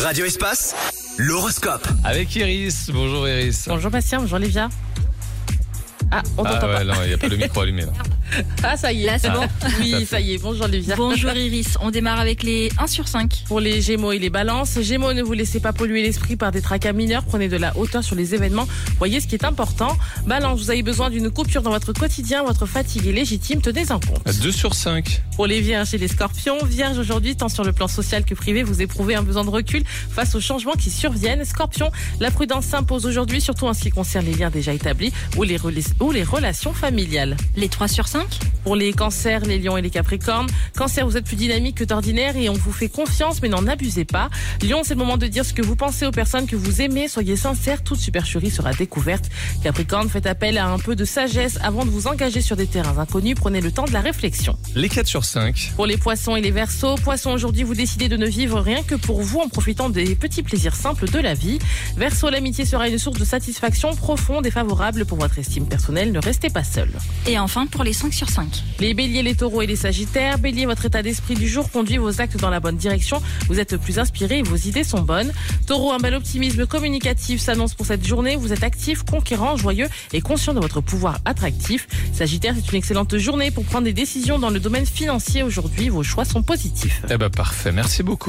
Radio Espace, l'horoscope. Avec Iris. Bonjour Iris. Bonjour Bastien, bonjour Livia. Ah, on t'entend pas. Non, il n'y a pas le micro allumé là. Ah, ça y est, c'est bon. Oui, ça y est, bonjour Livia. Bonjour Iris, on démarre avec les 1 sur 5. Pour les Gémeaux et les Balances, Gémeaux, ne vous laissez pas polluer l'esprit par des tracas mineurs, prenez de la hauteur sur les événements, voyez ce qui est important. Balance, vous avez besoin d'une coupure dans votre quotidien, votre fatigue est légitime, tenez en compte. 2 sur 5. Pour les Vierges et les Scorpions, Vierge aujourd'hui, tant sur le plan social que privé, vous éprouvez un besoin de recul face aux changements qui surviennent. Scorpion, la prudence s'impose aujourd'hui, surtout en ce qui concerne les liens déjà établis ou les relations familiales. Les 3 sur 5. Pour les Cancers, les Lions et les Capricornes, Cancer, vous êtes plus dynamique que d'ordinaire et on vous fait confiance, mais n'en abusez pas. Lion, c'est le moment de dire ce que vous pensez aux personnes que vous aimez, soyez sincères, toute supercherie sera découverte. Capricorne, faites appel à un peu de sagesse avant de vous engager sur des terrains inconnus, prenez le temps de la réflexion. Les 4 sur 5. Pour les Poissons et les Verseaux, Poissons, aujourd'hui vous décidez de ne vivre rien que pour vous en profitant des petits plaisirs simples de la vie. Verseau, l'amitié sera une source de satisfaction profonde et favorable pour votre estime personnelle, ne restez pas seul. Et enfin pour les 5 sur 5. Les Béliers, les Taureaux et les Sagittaires, Bélier, votre état d'esprit du jour conduit vos actes dans la bonne direction, vous êtes plus inspiré et vos idées sont bonnes. Taureau, un bel optimisme communicatif s'annonce pour cette journée, vous êtes actif, conquérant, joyeux et conscient de votre pouvoir attractif. Sagittaire, c'est une excellente journée pour prendre des décisions dans le domaine financier aujourd'hui, vos choix sont positifs. Parfait, merci beaucoup.